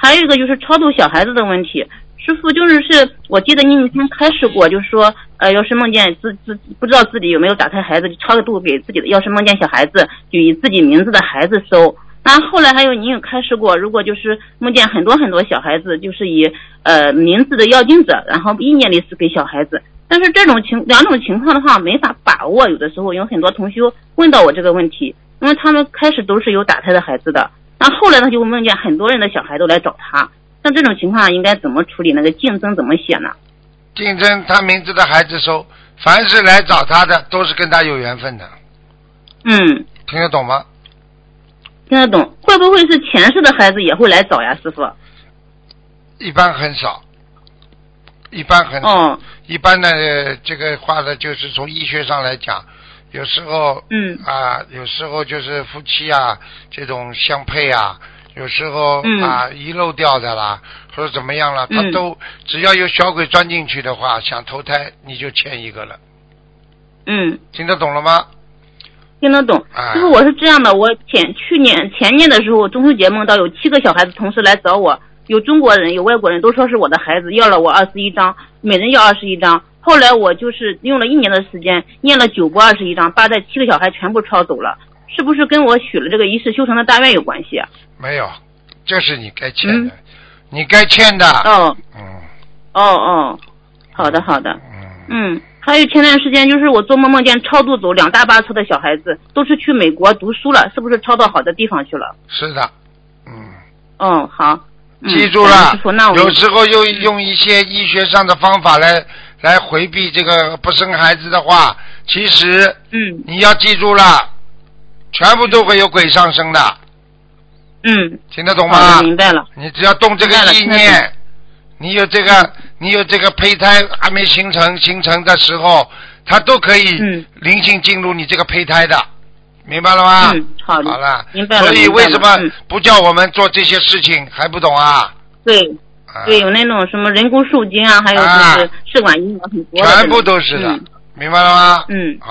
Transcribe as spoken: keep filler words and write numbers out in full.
还有一个就是超度小孩子的问题。师父，就是是我记得你以前开示过，就是说，呃，要是梦见自自不知道自己有没有打胎孩子，就超度给自己的；要是梦见小孩子，就以自己名字的孩子收。那后来还有您有开示过，如果就是梦见很多很多小孩子，就是以呃名字的要经者，然后意念力是给小孩子。但是这种情两种情况的话没法把握，有的时候有很多同修问到我这个问题，因为他们开始都是有打胎的孩子的，那后来呢就梦见很多人的小孩都来找他。像这种情况应该怎么处理？那个竞争怎么写呢？ 竞争他名字的孩子收，凡是来找他的都是跟他有缘分的。 嗯， 听得懂吗？ 听得懂。会不会是前世的孩子也会来找呀，师傅？ 一般很少，一般很少。 哦， 一般的这个话呢，就是从医学上来讲，有时候嗯啊，有时候就是夫妻啊这种相配啊。有时候、 嗯、 啊遗漏掉的啦，或者怎么样了，他都、嗯、只要有小鬼钻进去的话，想投胎你就欠一个了。 嗯， 听得懂了吗？ 听得懂。就是我是这样的，我前去年前年的时候，中秋节梦到有七个小孩子同时来找我，有中国人有外国人，都说是我的孩子，要了我二十一张，每人要二十一张。后来我就是用了一年的时间，念了九波二十一张，把这七个小孩全部抄走了。是不是跟我许了这个一世修成的大愿有关系啊？ 没有，这是你该欠的，嗯、你该欠的。 哦， 嗯， 哦哦，好的好的， 嗯嗯，还有前段时间就是我做梦梦见超度走两大巴车的小孩子，都是去美国读书了，是不是超到好的地方去了？ 是的，嗯。 哦，好，嗯、 记住了，有时候又用一些医学上的方法来来回避这个不生孩子的话，其实， 嗯， 你要记住了。全部都会有鬼上升的。 嗯， 听得懂吗？ 明白了。 你只要动这个意念，你有这个，你有这个胚胎还没形成形成的时候，它都可以灵性进入你这个胚胎的，明白了吗？ 嗯，好的。 好了， 明白了。 所以为什么不叫我们做这些事情还不懂啊？ 对，对，有那种什么人工受精啊，还有就是试管婴儿很多的。 全部都是的，明白了吗？ 嗯。